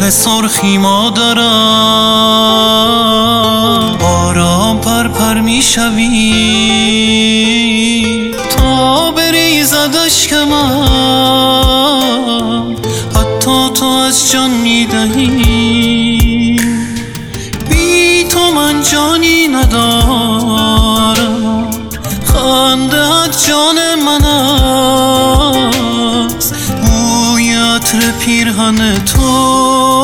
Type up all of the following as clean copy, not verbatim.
گل سرخی مادرم، آرام پر میشوی تا بریزد اشک من، حتی تو از جان میدهی. بی تو من جانی ندارم، خنده‌ات جان من است. بوی عطر پیرهن تو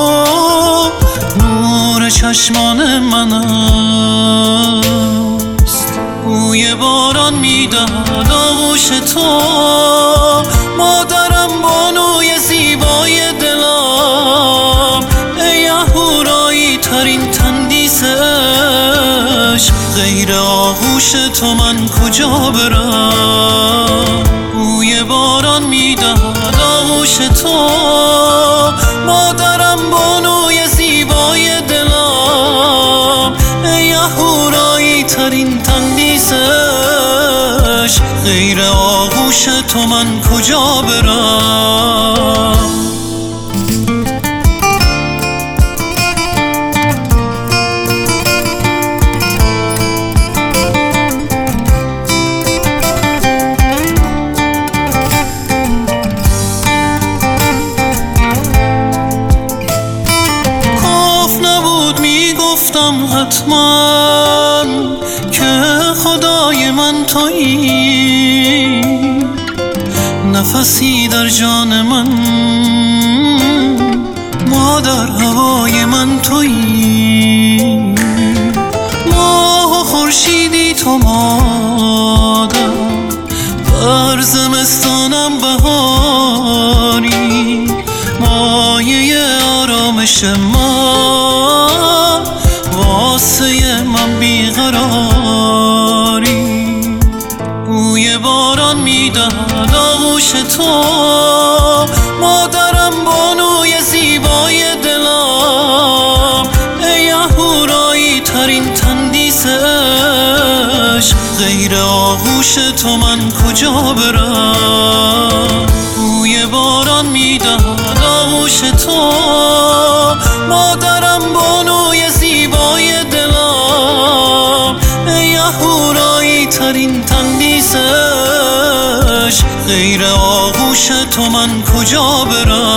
نور چشمان من است. بوی باران میدهد آغوش تو، مادرم بانوی زیبای دلم. ای اهورایی ترین تندیس عشق، غیر آغوش تو من کجا برم؟ بوی باران میدهد آغوش تو، مادرم بانوی زیبای دلم. ای اهورایی ترین تندیس عشق، غیر آغوش تو من کجا برم؟ گفتم حتما که خدای من تویی، نفسی در جان من، مادر هوای من تویی. ماه و خورشیدی تو مادر، بر زمستانم بهاری، مایه آرامش من، واسه من بیقراری. بوی باران میدهد آغوش تو، مادرم بانوی زیبای دلم. ای اهورایی ترین تندیس عشق، غیر آغوش تو من کجا برم؟ بوی باران میدهد آغوش تو، مادرم بانوی زیبای دلم. ای اهورایی ترین تندیس عشق، غیر آغوش تو من کجا برم؟